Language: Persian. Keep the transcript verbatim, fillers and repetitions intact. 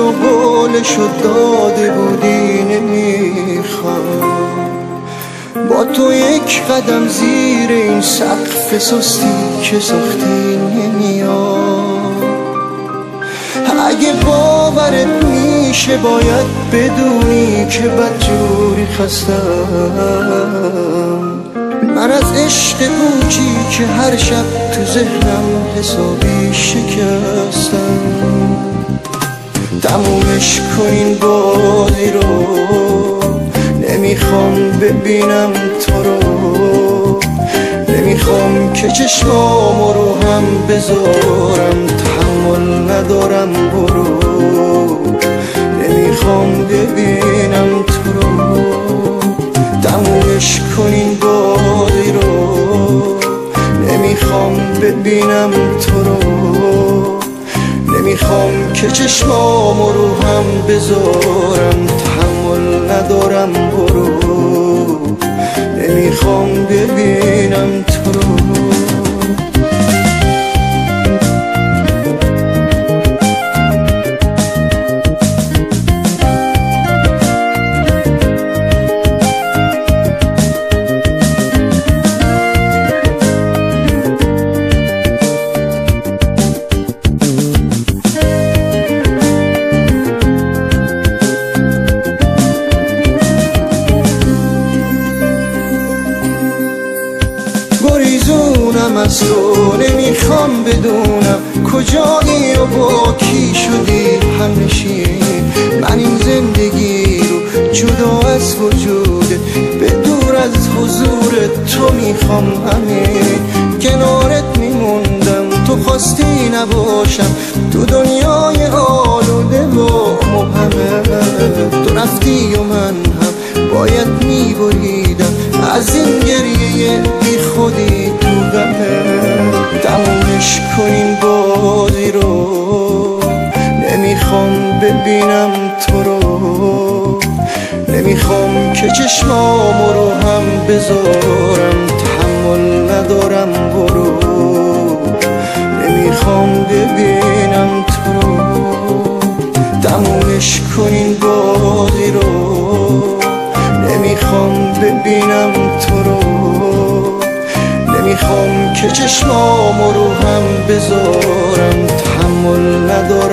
تو قولشو داده بودی نمیخوام با تو یک قدم زیر این سقف سستی که ساختی نمیام. اگه باورت میشه باید بدونی که بدجوری خستم. من از عشق پوچی که هر شب تو ذهنم حسابی شکستم. تمومش کنین بازی رو، نمیخوام ببینم تو رو، نمیخوام که چشمامو رو هم بذارم، تحمل ندارم برو. نمیخوام ببینم تو رو، تمومش کنین بازی رو، نمیخوام ببینم تو رو، نمیخوام که چشمامو رو هم بذارم، تحمل ندارم برو. نمیخوام ببینم تو رو. گریزونم از تو، نمیخوام بدونم کجایی و با کی شدی همنشین. من این زندگی رو جدا از وجودت، به دور از حضور تو میخوام همین. کنارت میموندم تو خواستی نباشم، تو دنیای آلوده و مبهمه. تو رفتی و من هم باید میبریدم از این گریه بی خودی تو غمه. تمومش کنین بازی رو، نمیخوام ببینم تو رو، نمیخوام که چشمامو رو هم بذارم، تحمل ندارم برو. نمیخوام ببینم تو رو، تمومش کنین بازی رو، نمیخوام ببینم تو رو، نمیخوام که چشمامو رو هم بذارم، تحمل ندارم.